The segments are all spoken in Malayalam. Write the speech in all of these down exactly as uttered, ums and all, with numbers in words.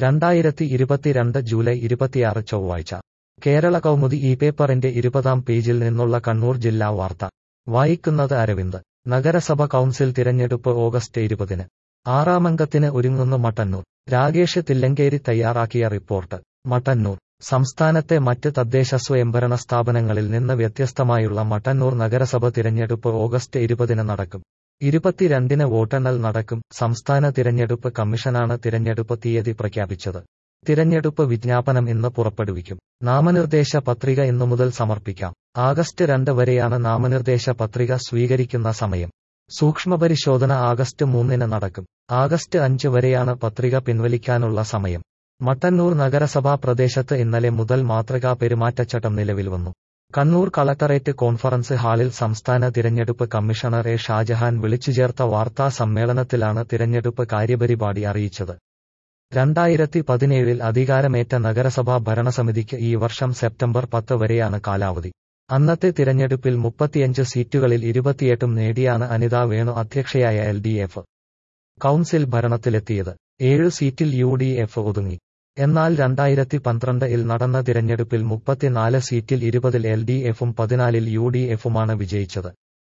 രണ്ടായിരത്തി ഇരുപത്തിരണ്ട് ജൂലൈ ഇരുപത്തിയാറ് ചൊവ്വാഴ്ച കേരള കൗമുദി ഈ പേപ്പറിന്റെ ഇരുപതാം പേജിൽ നിന്നുള്ള കണ്ണൂർ ജില്ലാ വാർത്ത വായിക്കുന്നത് അരവിന്ദ്. നഗരസഭ കൗൺസിൽ തിരഞ്ഞെടുപ്പ് ഓഗസ്റ്റ് ഇരുപതിന്. ആറാമംഗത്തിന് ഒരുങ്ങുന്നു മട്ടന്നൂർ. രാകേഷ് തില്ലങ്കേരി തയ്യാറാക്കിയ റിപ്പോർട്ട്. മട്ടന്നൂർ. സംസ്ഥാനത്തെ മറ്റ് തദ്ദേശ സ്വയംഭരണ സ്ഥാപനങ്ങളിൽ നിന്ന് വ്യത്യസ്തമായുള്ള മട്ടന്നൂർ നഗരസഭ തിരഞ്ഞെടുപ്പ് ഓഗസ്റ്റ് ഇരുപതിന് നടക്കും. ഇരുപത്തിരണ്ടിന് വോട്ടെണ്ണൽ നടക്കും. സംസ്ഥാന തിരഞ്ഞെടുപ്പ് കമ്മീഷനാണ് തിരഞ്ഞെടുപ്പ് തീയതി പ്രഖ്യാപിച്ചത്. തിരഞ്ഞെടുപ്പ് വിജ്ഞാപനം ഇന്ന് പുറപ്പെടുവിക്കും. നാമനിർദ്ദേശ പത്രിക ഇന്നു മുതൽ സമർപ്പിക്കാം. ആഗസ്റ്റ് രണ്ട് വരെയാണ് നാമനിർദ്ദേശ പത്രിക സ്വീകരിക്കുന്ന സമയം. സൂക്ഷ്മപരിശോധന ആഗസ്റ്റ് മൂന്നിന് നടക്കും. ആഗസ്റ്റ് അഞ്ച് വരെയാണ് പത്രിക പിൻവലിക്കാനുള്ള സമയം. മട്ടന്നൂർ നഗരസഭാ പ്രദേശത്ത് ഇന്നലെ മുതൽ മാതൃകാ പെരുമാറ്റച്ചട്ടം നിലവിൽ വന്നു. കണ്ണൂർ കളക്ടറേറ്റ് കോൺഫറൻസ് ഹാളിൽ സംസ്ഥാന തിരഞ്ഞെടുപ്പ് കമ്മീഷണർ എ ഷാജഹാൻ വിളിച്ചുചേർത്ത വാർത്താ സമ്മേളനത്തിലാണ് തിരഞ്ഞെടുപ്പ് കാര്യപരിപാടി അറിയിച്ചത്. രണ്ടായിരത്തി പതിനേഴിൽ അധികാരമേറ്റ നഗരസഭാ ഭരണസമിതിക്ക് ഈ വർഷം സെപ്റ്റംബർ പത്ത് വരെയാണ് കാലാവധി. അന്നത്തെ തിരഞ്ഞെടുപ്പിൽ മുപ്പത്തിയഞ്ച് സീറ്റുകളിൽ ഇരുപത്തിയെട്ടും നേടിയാണ് അനിത വേണു അധ്യക്ഷയായ എൽ ഡി എഫ് കൗൺസിൽ ഭരണത്തിലെത്തിയത്. ഏഴു സീറ്റിൽ യു ഡി എഫ് ഒതുങ്ങി. എന്നാൽ രണ്ടായിരത്തി പന്ത്രണ്ടിൽ നടന്ന തിരഞ്ഞെടുപ്പിൽ മുപ്പത്തിനാല് സീറ്റിൽ ഇരുപതിൽ എൽ ഡി എഫും പതിനാലിൽ യു ഡി എഫുമാണ് വിജയിച്ചത്.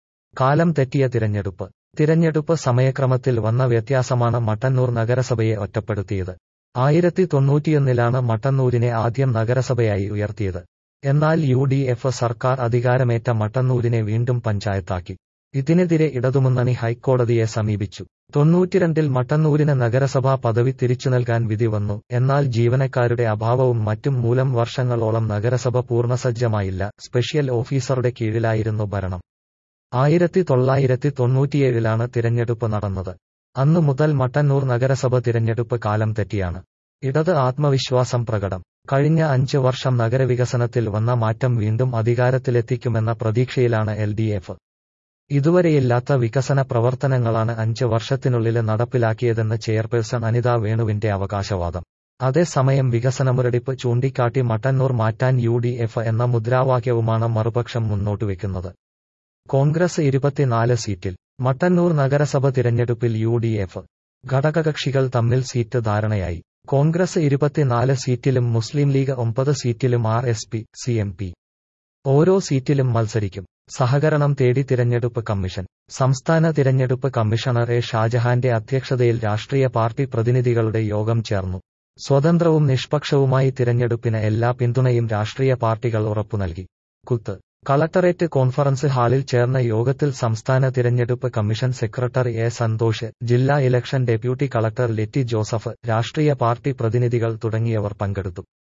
കാലം തെറ്റിയ തിരഞ്ഞെടുപ്പ്. തിരഞ്ഞെടുപ്പ് സമയക്രമത്തിൽ വന്ന വ്യത്യാസമാണ് മട്ടന്നൂർ നഗരസഭയെ ഒറ്റപ്പെടുത്തിയത്. ആയിരത്തി തൊണ്ണൂറ്റിയൊന്നിലാണ് മട്ടന്നൂരിനെ ആദ്യം നഗരസഭയായി ഉയർത്തിയത്. എന്നാൽ യു ഡി എഫ് സർക്കാർ അധികാരമേറ്റ മട്ടന്നൂരിനെ വീണ്ടും പഞ്ചായത്താക്കി. ഇതിനെതിരെ ഇടതുമുന്നണി ഹൈക്കോടതിയെ സമീപിച്ചു. തൊണ്ണൂറ്റിരണ്ടിൽ മട്ടന്നൂരിന് നഗരസഭാ പദവി തിരിച്ചു നൽകാൻ വിധി വന്നു. എന്നാൽ ജീവനക്കാരുടെ അഭാവവും മറ്റും മൂലം വർഷങ്ങളോളം നഗരസഭ പൂർണ്ണസജ്ജമായില്ല. സ്പെഷ്യൽ ഓഫീസറുടെ കീഴിലായിരുന്നു ഭരണം. ആയിരത്തി തൊള്ളായിരത്തി തൊണ്ണൂറ്റിയേഴിലാണ് തിരഞ്ഞെടുപ്പ് നടന്നത്. അന്നു മുതൽ മട്ടന്നൂർ നഗരസഭ തിരഞ്ഞെടുപ്പ് കാലം തെറ്റിയാണ്. ഇടത് ആത്മവിശ്വാസം പ്രകടം. കഴിഞ്ഞ അഞ്ച് വർഷം നഗരവികസനത്തിൽ വന്ന മാറ്റം വീണ്ടും അധികാരത്തിലെത്തിക്കുമെന്ന പ്രതീക്ഷയിലാണ് എൽ ഡി എഫ്. ഇതുവരെയില്ലാത്ത വികസന പ്രവർത്തനങ്ങളാണ് അഞ്ച് വർഷത്തിനുള്ളിൽ നടപ്പിലാക്കിയതെന്ന് ചെയർപേഴ്സൺ അനിത വേണുവിന്റെ അവകാശവാദം. അതേസമയം വികസനമുരടിപ്പ് ചൂണ്ടിക്കാട്ടി മട്ടന്നൂർ മാറ്റാൻ യു ഡി എഫ് എന്ന മുദ്രാവാക്യവുമാണ് മറുപക്ഷം മുന്നോട്ടുവെക്കുന്നത്. കോൺഗ്രസ് ഇരുപത്തിനാല് സീറ്റിൽ. മട്ടന്നൂർ നഗരസഭ തിരഞ്ഞെടുപ്പിൽ യു ഡി എഫ് ഘടകകക്ഷികൾ തമ്മിൽ സീറ്റ് ധാരണയായി. കോൺഗ്രസ് ഇരുപത്തിനാല് സീറ്റിലും മുസ്ലിം ലീഗ് ഒമ്പത് സീറ്റിലും R S P, C M P ഓരോ സീറ്റിലും മത്സരിക്കും. സഹകരണം തേടി തിരഞ്ഞെടുപ്പ് കമ്മീഷൻ. സംസ്ഥാന തിരഞ്ഞെടുപ്പ് കമ്മീഷണർ എ ഷാജഹാന്റെ അധ്യക്ഷതയിൽ രാഷ്ട്രീയ പാർട്ടി പ്രതിനിധികളുടെ യോഗം ചേർന്നു. സ്വതന്ത്രവും നിഷ്പക്ഷവുമായി തിരഞ്ഞെടുപ്പിന് എല്ലാ പിന്തുണയും രാഷ്ട്രീയ പാർട്ടികൾ ഉറപ്പു നൽകി. കുത്ത്. കളക്ടറേറ്റ് കോൺഫറൻസ് ഹാളിൽ ചേർന്ന യോഗത്തിൽ സംസ്ഥാന തിരഞ്ഞെടുപ്പ് കമ്മീഷൻ സെക്രട്ടറി എ സന്തോഷ്, ജില്ലാ election deputy collector Letty Joseph, രാഷ്ട്രീയ പാർട്ടി പ്രതിനിധികൾ തുടങ്ങിയവർ പങ്കെടുത്തു.